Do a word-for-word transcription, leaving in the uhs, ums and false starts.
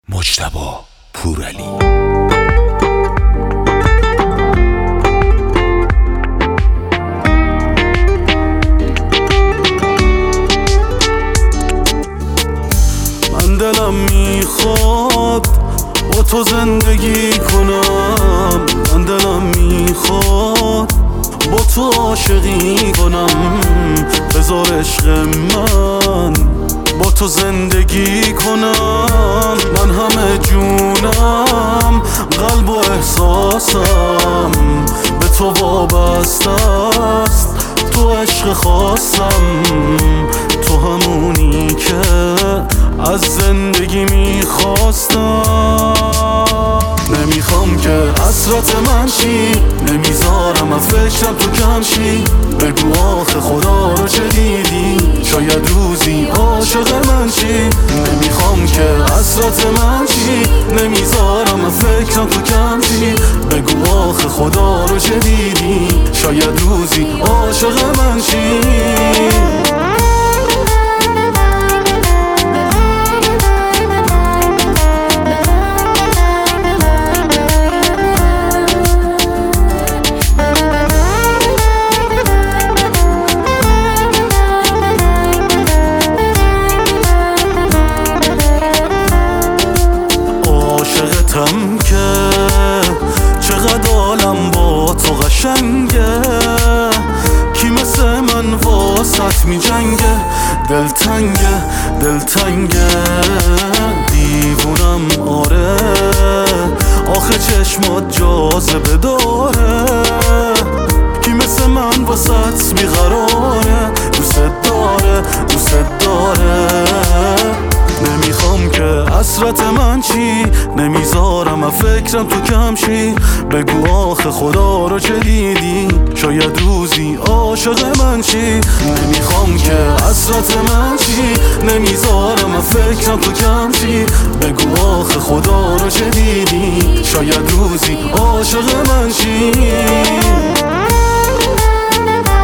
مجتبی پورعلی. من دلم میخواد با تو زندگی کنم، من دلم میخواد با تو عاشقی کنم. بذار عشق من با تو زندگی کنم. من همه جونم، قلب و احساسم به تو وابسته است. تو عشق خواستم، تو همونی که از زندگی میخواستم. نمیخوام که حسرت من شی، نمیذارم از فکرم تو کم شی. بگو آخه خدا رو چه دیدی، شاید روزی عاشق من شی. نمیخوام که حسرت من شی، نمیذارم از فکرم تو کم شی. بگو آخه خدا رو چه دیدی، شاید روزی عاشق من شی. عاشقتم که چقدر عالم با تو قشنگه. کی مثل من واسط می جنگه، دلتنگه دلتنگه. دیوونم آره، آخه چشمات جاذبه داره. کی مثل من واسط بیقراره، دوست داره دوست داره. نمیخوام که حسرت من چی، نمیذارم از فکرم تو کم شی. بگو آخه خدا رو چه دیدی، شاید روزی عاشق من شی. نمیخوام که حسرت من چی، نمیذارم از فکرم تو کم شی. بگو آخه خدا رو چه دیدی، شاید روزی عاشق من شی.